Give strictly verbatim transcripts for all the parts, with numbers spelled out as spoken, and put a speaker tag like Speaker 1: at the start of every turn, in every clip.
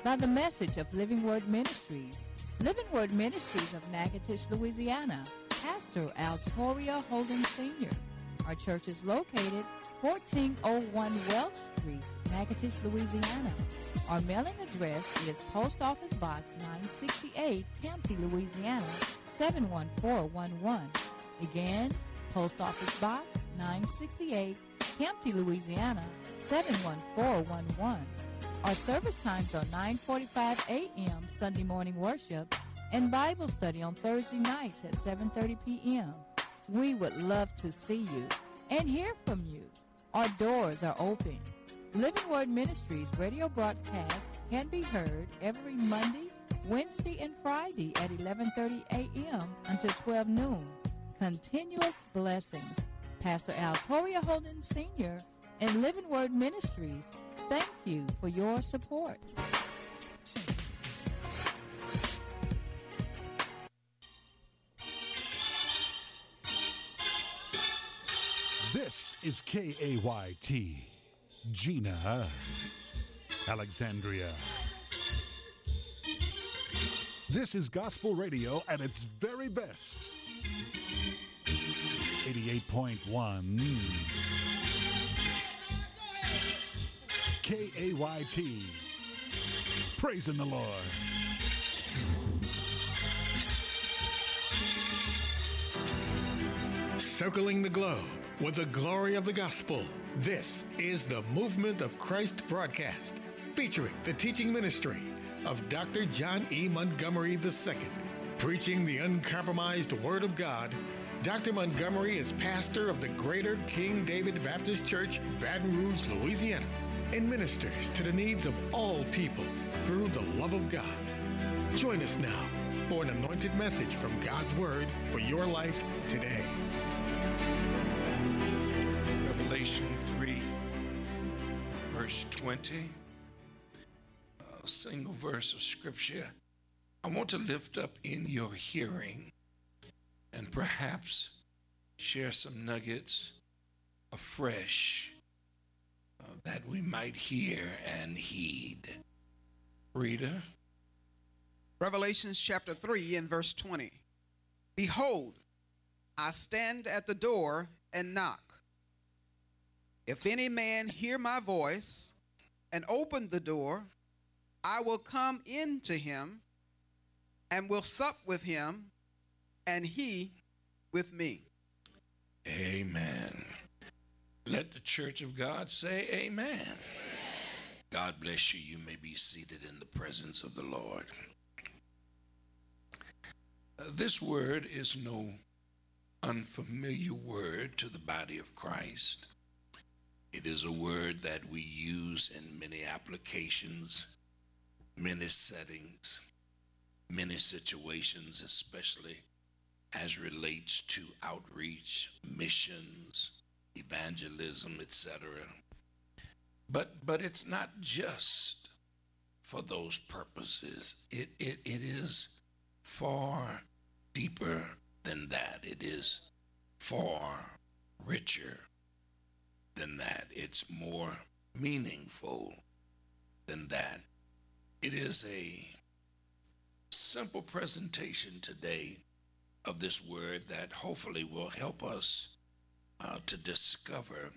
Speaker 1: by the message of Living Word Ministries. Living Word Ministries of Natchitoches, Louisiana. Pastor Altoria Holden Senior Our church is located fourteen oh one Welch Street, Natchitoches, Louisiana. Our mailing address is Post Office Box nine sixty-eight, Campty, Louisiana, seven one four one one. Again, Post Office Box nine sixty-eight, Campty, Louisiana, seven one four one one. Our service times are nine forty-five a.m. Sunday morning worship and Bible study on Thursday nights at seven thirty p.m. We would love to see you and hear from you. Our doors are open. Living Word Ministries radio broadcast can be heard every Monday, Wednesday, and Friday at eleven thirty a.m. until twelve noon. Continuous blessings. Pastor Altoria Holden Senior and Living Word Ministries, thank you for your support.
Speaker 2: This is K A Y T, Gina, Alexandria. This is gospel radio at its very best. eighty-eight point one K A Y T, praising the Lord.
Speaker 3: Circling the globe with the glory of the gospel. This is the Movement of Christ broadcast, featuring the teaching ministry of Doctor John E. Montgomery the Second. Preaching the uncompromised Word of God, Doctor Montgomery is pastor of the Greater King David Baptist Church, Baton Rouge, Louisiana, and ministers to the needs of all people through the love of God. Join us now for an anointed message from God's Word for your life today.
Speaker 4: Revelation three, verse twenty, a single verse of Scripture I want to lift up in your hearing and perhaps share some nuggets afresh uh, that we might hear and heed. Reader.
Speaker 5: Revelations chapter three and verse twenty. Behold, I stand at the door and knock. If any man hear my voice and open the door, I will come in to him and will sup with him and he with me.
Speaker 4: Amen. Let the church of God say amen. Amen. God bless you. You may be seated in the presence of the Lord. Uh, this word is no unfamiliar word to the body of Christ. It is a word that we use in many applications, many settings, many situations, especially as relates to outreach, missions, evangelism, et cetera. But but it's not just for those purposes. It it it is far deeper than that. It is far richer than that. It's more meaningful than that. It is a simple presentation today of this word that hopefully will help us uh, to discover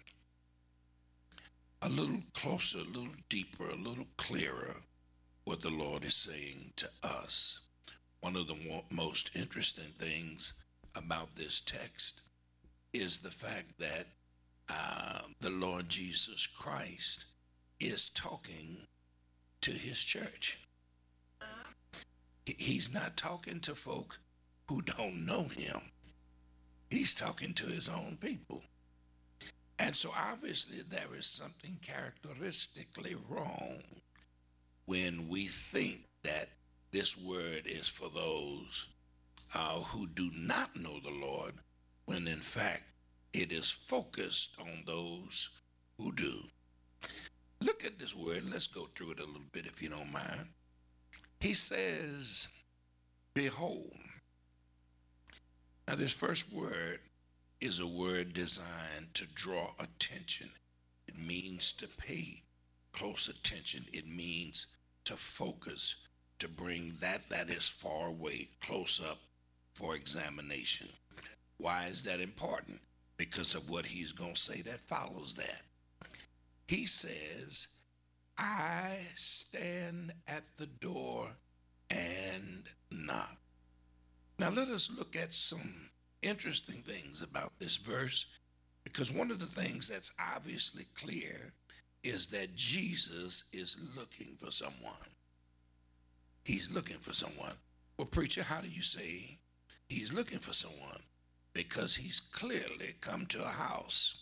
Speaker 4: a little closer, a little deeper, a little clearer what the Lord is saying to us. One of the mo- most interesting things about this text is the fact that uh, the Lord Jesus Christ is talking to his church. He- He's not talking to folk who don't know him. He's talking to his own people. And so obviously there is something characteristically wrong when we think that this word is for those uh, who do not know the Lord, when in fact it is focused on those who do. Look at this word. Let's go through it a little bit if you don't mind. He says, behold. Now this first word is a word designed to draw attention. It means to pay close attention. It means to focus to bring that that is far away close up for examination. Why is that important? Because of what he's going to say that follows that. He says, I stand at the door and knock. Now let us look at some interesting things about this verse, because one of the things that's obviously clear is that Jesus is looking for someone. He's looking for someone. Well, preacher, how do you say he's looking for someone? Because he's clearly come to a house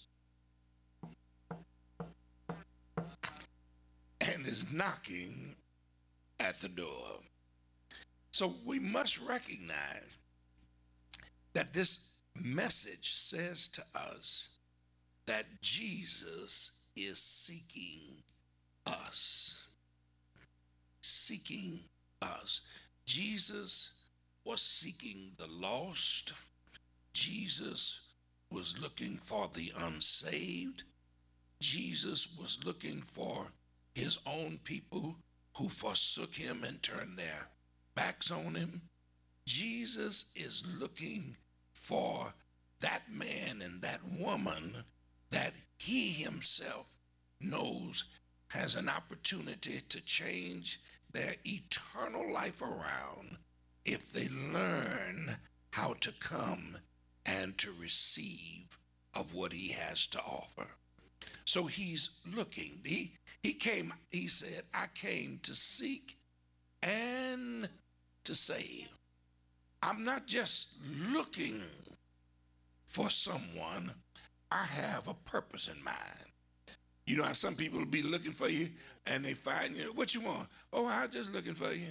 Speaker 4: and is knocking at the door. So we must recognize that this message says to us that Jesus is seeking us. Seeking us. Jesus was seeking the lost. Jesus was looking for the unsaved. Jesus was looking for his own people who forsook him and turned their backs on him. Jesus is looking for that man and that woman that he himself knows has an opportunity to change their eternal life around if they learn how to come and to receive of what he has to offer. So he's looking. He, he came, he said, I came to seek and to save. I'm not just looking for someone. I have a purpose in mind. You know how some people will be looking for you and they find you, what you want? Oh, I'm just looking for you.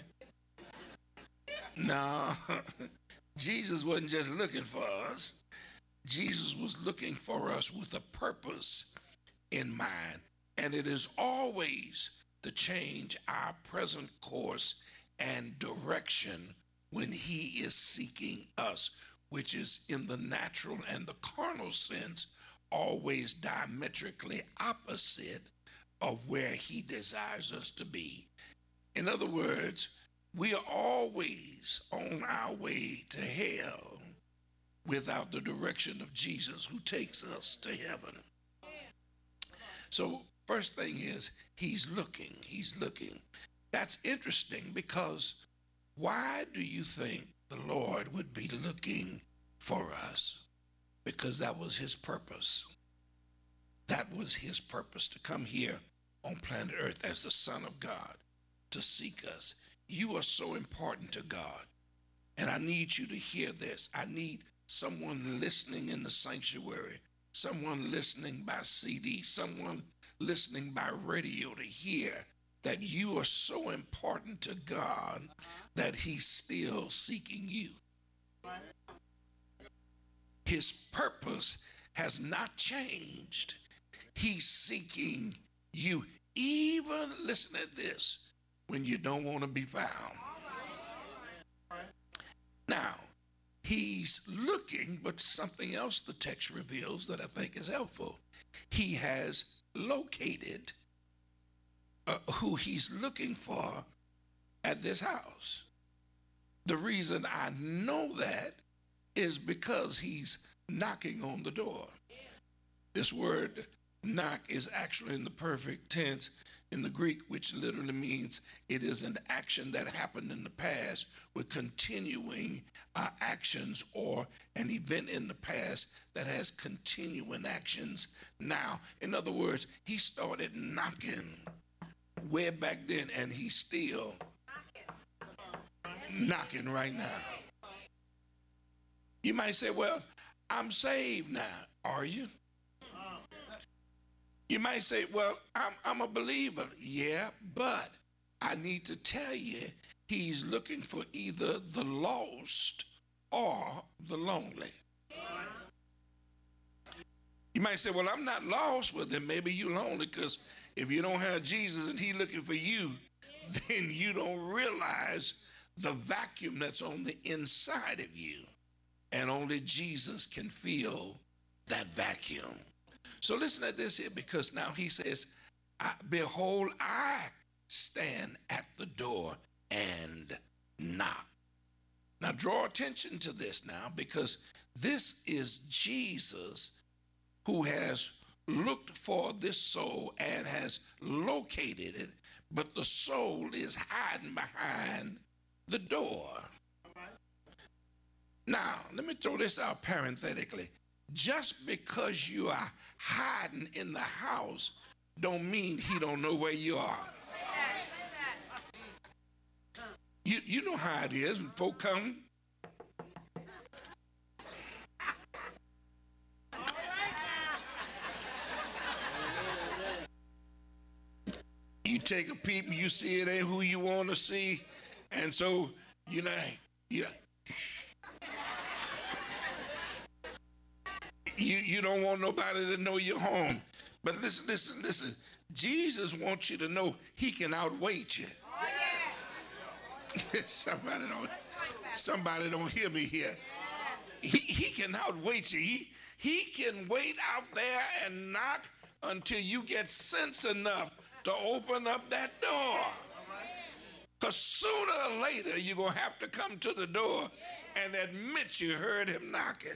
Speaker 4: No, Jesus wasn't just looking for us. Jesus was looking for us with a purpose in mind. And it is always to change our present course and direction when he is seeking us, which is in the natural and the carnal sense, always diametrically opposite of where he desires us to be. In other words, we are always on our way to hell without the direction of Jesus who takes us to heaven. So first thing is he's looking, he's looking. That's interesting because why do you think the Lord would be looking for us? Because that was his purpose. That was his purpose, to come here on planet Earth as the Son of God, to seek us. You are so important to God. And I need you to hear this. I need someone listening in the sanctuary, someone listening by C D, someone listening by radio to hear that you are so important to God that he's still seeking you. His purpose has not changed. He's seeking you. Even, listen at this, when you don't want to be found. Now, he's looking, but something else the text reveals that I think is helpful. He has located uh, who he's looking for at this house. The reason I know that is because he's knocking on the door. This word knock is actually in the perfect tense in the Greek, which literally means it is an action that happened in the past with continuing uh, actions, or an event in the past that has continuing actions now. In other words, he started knocking way back then, and he's still knocking right now. You might say, well, I'm saved now. Are you? You might say, well, I'm, I'm a believer. Yeah, but I need to tell you, he's looking for either the lost or the lonely. You might say, well, I'm not lost. Well, then maybe you're lonely, because if you don't have Jesus and he's looking for you, then you don't realize the vacuum that's on the inside of you. And only Jesus can fill that vacuum. So listen at this here, because now he says, I, behold, I stand at the door draw attention to this now, because this is Jesus who has looked for this soul and has located it, but the soul is hiding behind the door. Now, let me throw this out parenthetically. Just because you are hiding in the house don't mean he don't know where you are. You, you know how it is when folk come. You take a peep and you see it ain't who you want to see, and so you know, yeah. You, you don't want nobody to know you're home. But listen, listen, listen. Jesus wants you to know he can outweight you. Oh, yeah. somebody don't somebody don't hear me here. He, he can outweight you. He, he can wait out there and knock until you get sense enough to open up that door. Because sooner or later you're going to have to come to the door and admit you heard him knocking.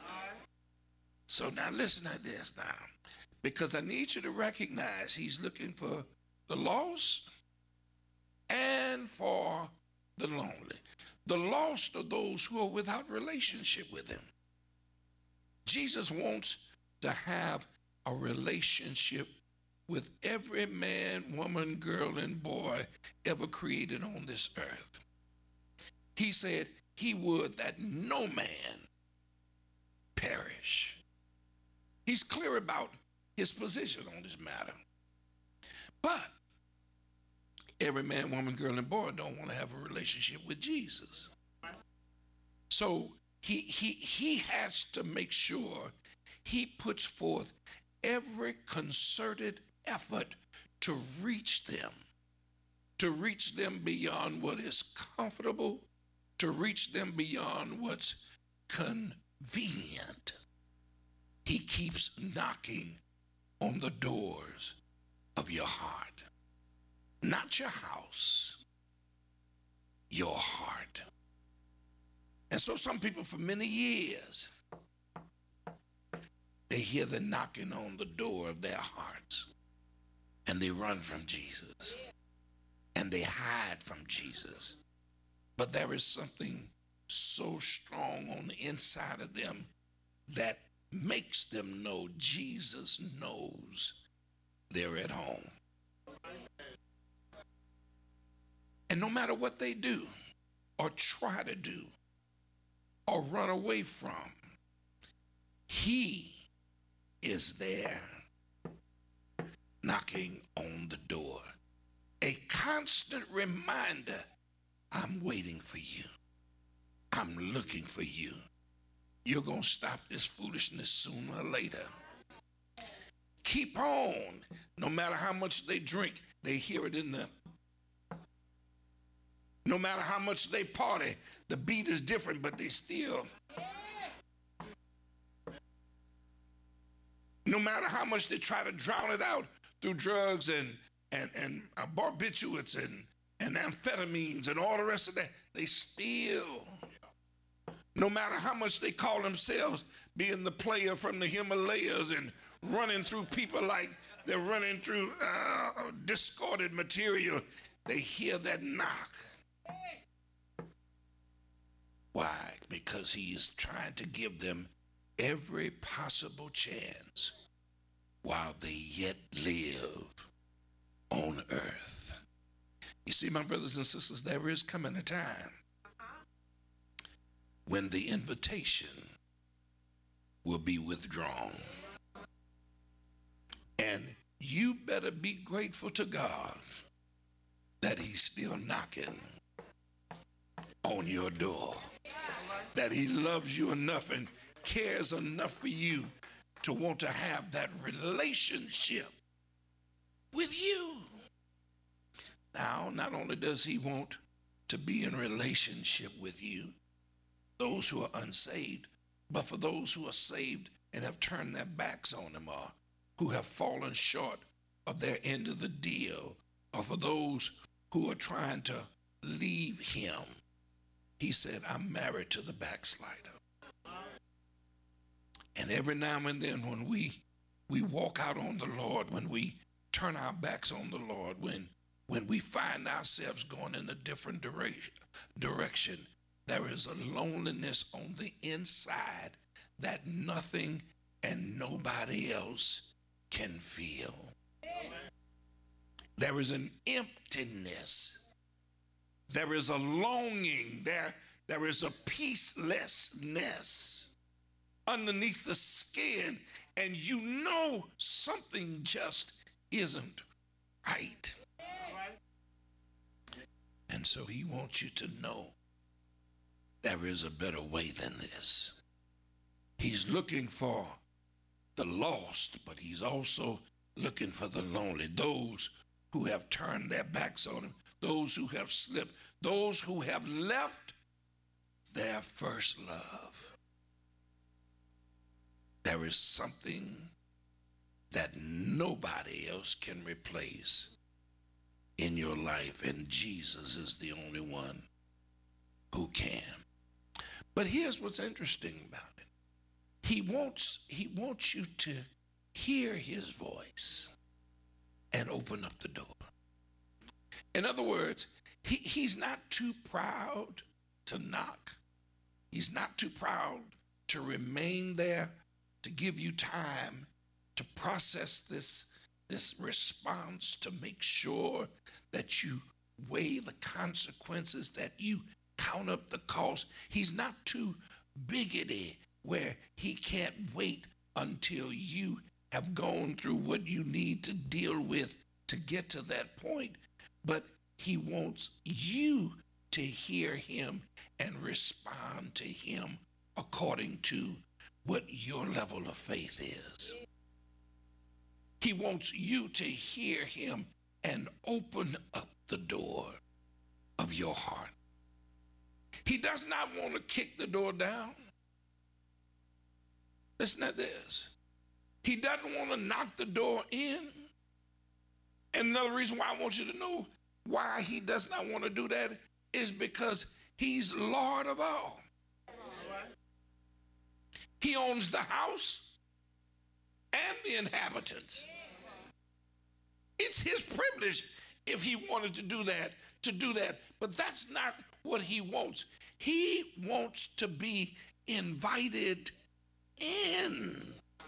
Speaker 4: So now listen to this now, because I need you to recognize he's looking for the lost and for the lonely. The lost are those who are without relationship with him. Jesus wants to have a relationship with every man, woman, girl, and boy ever created on this earth. He said he would that no man perish. He's clear about his position on this matter. But every man, woman, girl, and boy don't want to have a relationship with Jesus. So he, he, he has to make sure he puts forth every concerted effort to reach them, to reach them beyond what is comfortable, to reach them beyond what's convenient. He keeps knocking on the doors of your heart. Not your house, your heart. And so some people for many years, they hear the knocking on the door of their hearts and they run from Jesus and they hide from Jesus. But there is something so strong on the inside of them that makes them know Jesus knows they're at home. And no matter what they do or try to do or run away from, he is there knocking on the door. A constant reminder, I'm waiting for you. I'm looking for you. You're going to stop this foolishness sooner or later. Keep on. No matter how much they drink, they hear it in the. No matter how much they party, the beat is different, but they still. No matter how much they try to drown it out through drugs and and and uh, barbiturates and and amphetamines and all the rest of that, they still. No matter how much they call themselves being the player from the Himalayas and running through people like they're running through uh, discarded material, they hear that knock. Why? Because he is trying to give them every possible chance while they yet live on earth. You see, my brothers and sisters, there is coming a time when the invitation will be withdrawn. And you better be grateful to God that he's still knocking on your door, that he loves you enough and cares enough for you to want to have that relationship with you. Now, not only does he want to be in relationship with you, those who are unsaved, but for those who are saved and have turned their backs on him, or who have fallen short of their end of the deal, or for those who are trying to leave him, He said, I'm married to the backslider. And every now and then when we we walk out on the Lord, when we turn our backs on the Lord, when when we find ourselves going in a different direction, direction, there is a loneliness on the inside that nothing and nobody else can feel. There is an emptiness. There is a longing. There, there is a peacelessness underneath the skin, and you know something just isn't right. And so he wants you to know there is a better way than this. He's looking for the lost, but he's also looking for the lonely, those who have turned their backs on him, those who have slipped, those who have left their first love. There is something that nobody else can replace in your life, and Jesus is the only one who can. But here's what's interesting about it. He wants, he wants you to hear his voice and open up the door. In other words, he, he's not too proud to knock. He's not too proud to remain there, to give you time to process this, this response, to make sure that you weigh the consequences, that you count up the cost. He's not too bigoted where he can't wait until you have gone through what you need to deal with to get to that point. But he wants you to hear him and respond to him according to what your level of faith is. He wants you to hear him and open up the door of your heart. He does not want to kick the door down. Listen to this. He doesn't want to knock the door in. And another reason why I want you to know why he does not want to do that is because he's Lord of all. He owns the house and the inhabitants. It's his privilege, if he wanted to do that, to do that. But that's not what he wants. He wants to be invited in.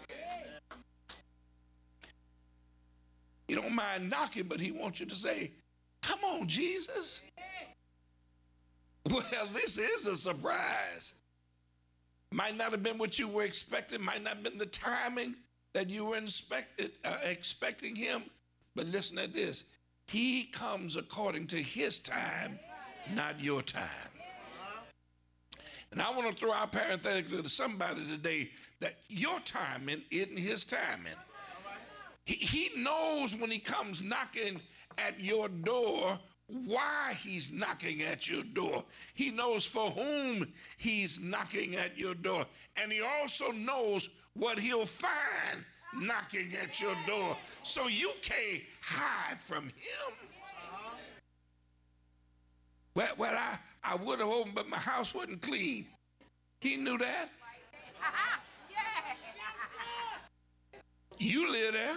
Speaker 4: He don't mind knocking, but he wants you to say, come on, Jesus. Well, this is a surprise. Might not have been what you were expecting, might not have been the timing that you were expected, uh, expecting him. But listen to this. He comes according to his time, not your time. And I want to throw out parenthetically to somebody today that your timing isn't his timing. He, he knows when he comes knocking at your door why he's knocking at your door. He knows for whom he's knocking at your door. And he also knows what he'll find knocking at your door. So you can't hide from him. Well, well I, I would have opened, but my house wasn't clean. He knew that. You live there.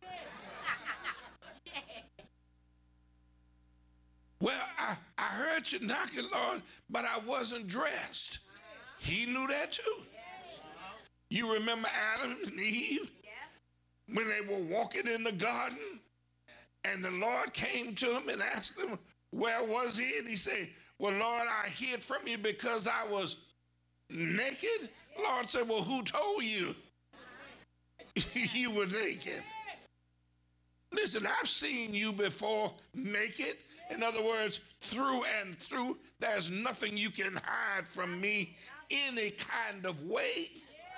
Speaker 4: Well, I, I heard you knocking, Lord, but I wasn't dressed. He knew that too. You remember Adam and Eve when they were walking in the garden and the Lord came to him and asked him, where was he? And he said, well, Lord, I hid from you because I was naked. Lord said, well, who told you you were naked? Listen, I've seen you before naked. In other words, through and through, there's nothing you can hide from me any kind of way.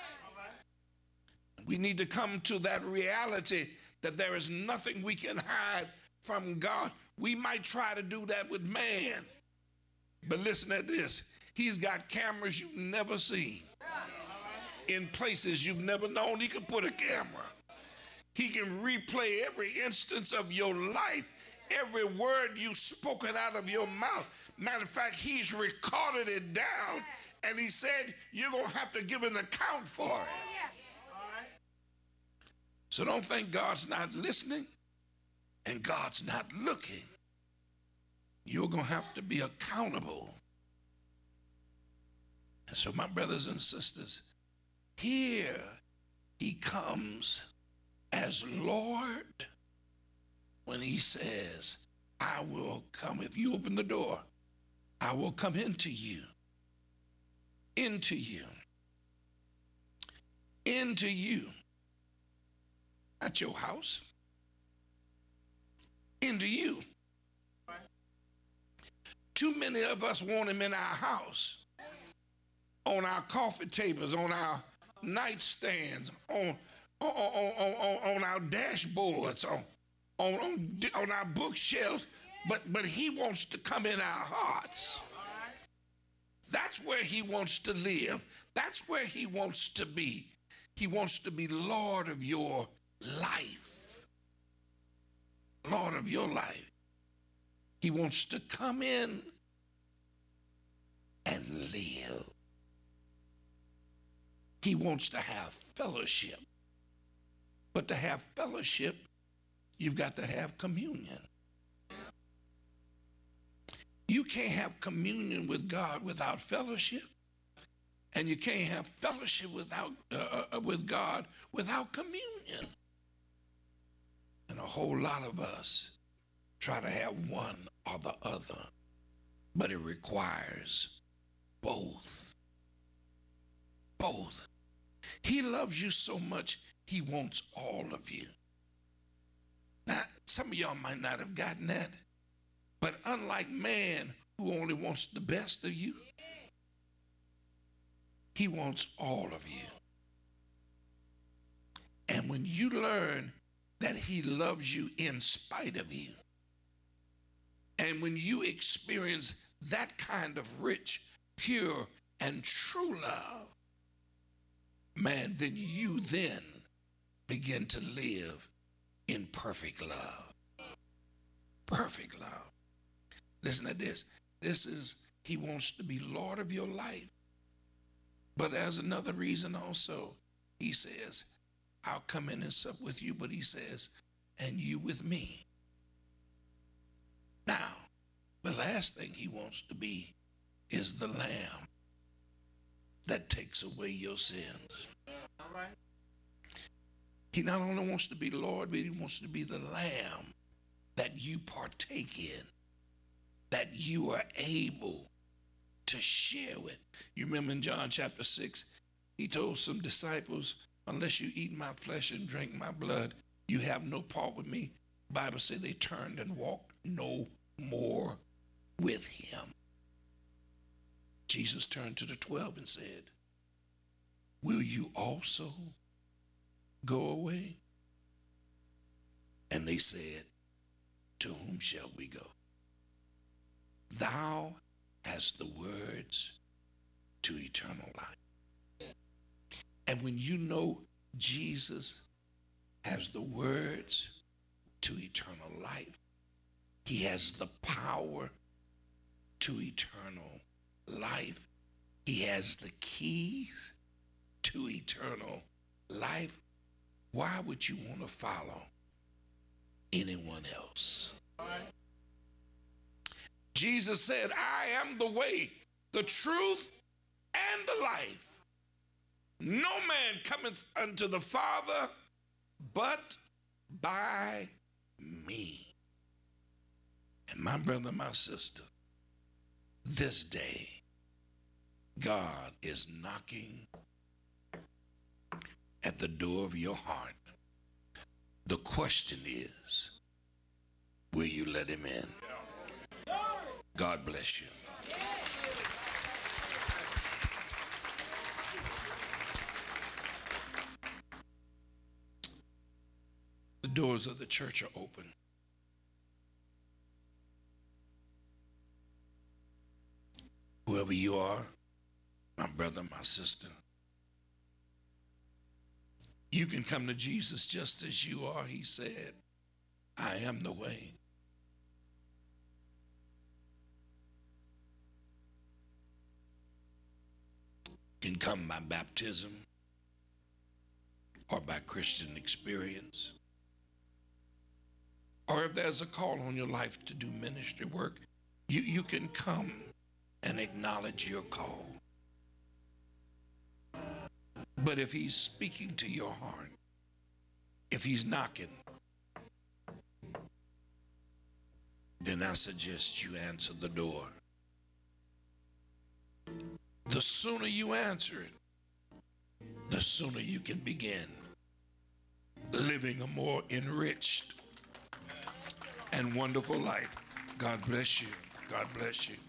Speaker 4: We need to come to that reality that there is nothing we can hide from God. We might try to do that with man, but listen to this. He's got cameras you've never seen in places you've never known he could put a camera. He can replay every instance of your life every word you've spoken out of your mouth. Matter of fact, he's recorded it down, and he said you're going to have to give an account for it. So don't think God's not listening and God's not looking. You're going to have to be accountable. And so, my brothers and sisters, here he comes as Lord when he says, I will come. If you open the door, I will come into you. Into you. Into you. Not your house. Into you. Too many of us want him in our house, on our coffee tables, on our nightstands, on, on, on, on, on our dashboards, on, on, on, on our bookshelves, but, but he wants to come in our hearts. That's where he wants to live. That's where he wants to be. He wants to be Lord of your life. Lord of your life. He wants to come in and live. He wants to have fellowship. But to have fellowship, you've got to have communion. You can't have communion with God without fellowship. And you can't have fellowship without uh, uh, with God without communion. And a whole lot of us try to have one or the other, but it requires both. Both. He loves you so much, he wants all of you. Now, some of y'all might not have gotten that, but unlike man who only wants the best of you, he wants all of you. And when you learn that he loves you in spite of you, and when you experience that kind of rich, pure, and true love, man, then you then begin to live in perfect love. Perfect love. Listen to this. This is, he wants to be Lord of your life. But there's another reason also. He says, I'll come in and sup with you, but he says, and you with me. Now, the last thing he wants to be is the Lamb that takes away your sins. All right. He not only wants to be Lord, but he wants to be the Lamb that you partake in, that you are able to share with. You remember in John chapter six, he told some disciples, unless you eat my flesh and drink my blood, you have no part with me. The Bible said they turned and walked no more with him. Jesus turned to the twelve and said, will you also go away? And they said, to whom shall we go? Thou hast the words to eternal life. And when you know Jesus has the words to eternal life, he has the power to eternal life. He has the keys to eternal life. Why would you want to follow anyone else? Jesus said, I am the way, the truth, and the life. No man cometh unto the Father but by me. And my brother, my sister, this day, God is knocking at the door of your heart. The question is, will you let him in? God bless you. The doors of the church are open. Whoever you are, my brother, my sister, you can come to Jesus just as you are. He said, I am the way, can come by baptism or by Christian experience. Or if there's a call on your life to do ministry work, you, you can come and acknowledge your call. But if he's speaking to your heart, if he's knocking, then I suggest you answer the door. The sooner you answer it, the sooner you can begin living a more enriched and wonderful life. God bless you. God bless you.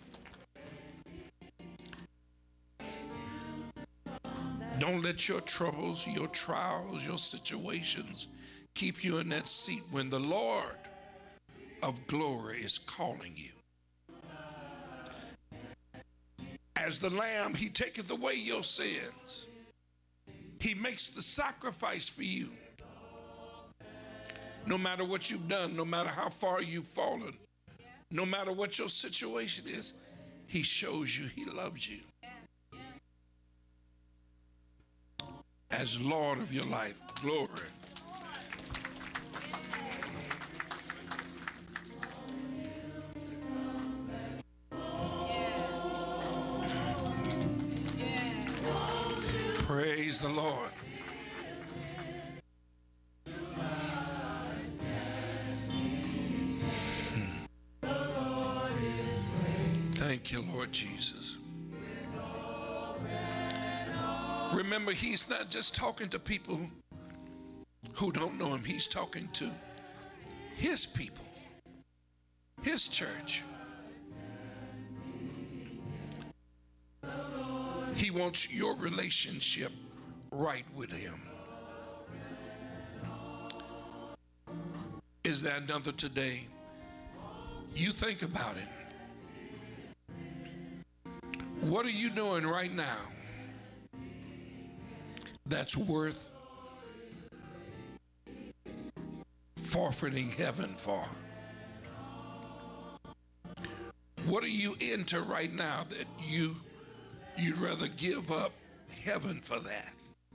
Speaker 4: Don't let your troubles, your trials, your situations keep you in that seat when the Lord of glory is calling you. As the Lamb, he taketh away your sins. He makes the sacrifice for you. No matter what you've done, no matter how far you've fallen, no matter what your situation is, he shows you he loves you. As Lord of your life, glory. Praise the Lord. Thank you, Lord Jesus. Remember, he's not just talking to people who don't know him. He's talking to his people, his church. He wants your relationship right with him. Is there another today? You think about it. What are you doing right now that's worth forfeiting heaven for? What are you into right now that you you'd rather give up heaven for that?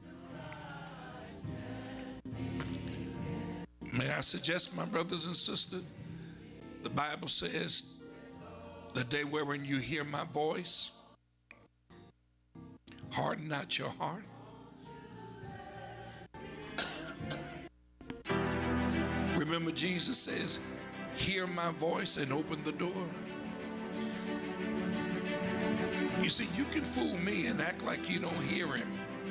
Speaker 4: May I suggest, my brothers and sisters, the Bible says, the day wherein you hear my voice, harden not your heart. Remember, Jesus says, hear my voice and open the door. You see, you can fool me and act like you don't hear him,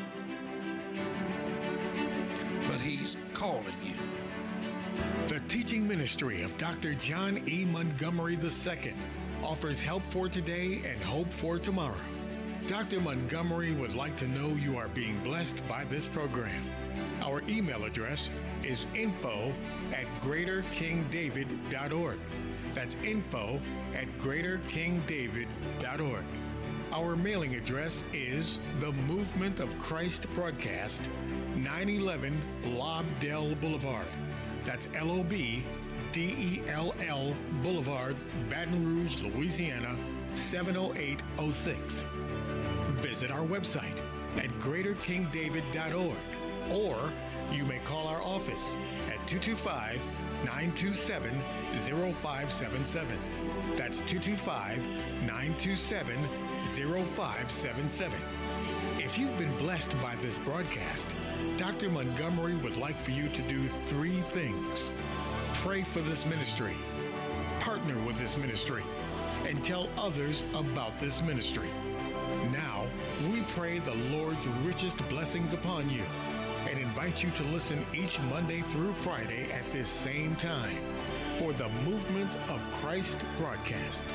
Speaker 4: but he's calling you.
Speaker 3: The teaching ministry of Doctor John E. Montgomery the Second offers help for today and hope for tomorrow. Doctor Montgomery would like to know you are being blessed by this program. Our email address is info at greater king david dot org. That's info at greater king david dot org. Our mailing address is The Movement of Christ Broadcast, nine eleven Lobdell Boulevard. That's L O B D E L L Boulevard, Baton Rouge, Louisiana, seven oh eight oh six. Visit our website at greater king david dot org, or you may call our office at two two five, nine two seven, zero five seven seven. That's two two five, nine two seven, zero five seven seven. If you've been blessed by this broadcast, Doctor Montgomery would like for you to do three things. Pray for this ministry, partner with this ministry, and tell others about this ministry. Now, we pray the Lord's richest blessings upon you and invite you to listen each Monday through Friday at this same time for the Movement of Christ broadcast.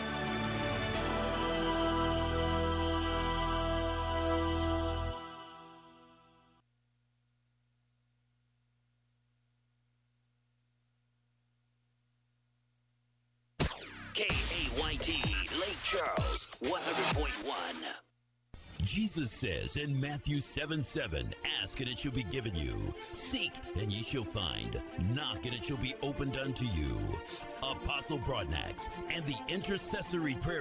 Speaker 6: K A Y T, Lake Charles, one hundred point one. Jesus says in Matthew seven seven, ask and it shall be given you. Seek and ye shall find. Knock and it shall be opened unto you. Apostle Broadnax and the intercessory prayer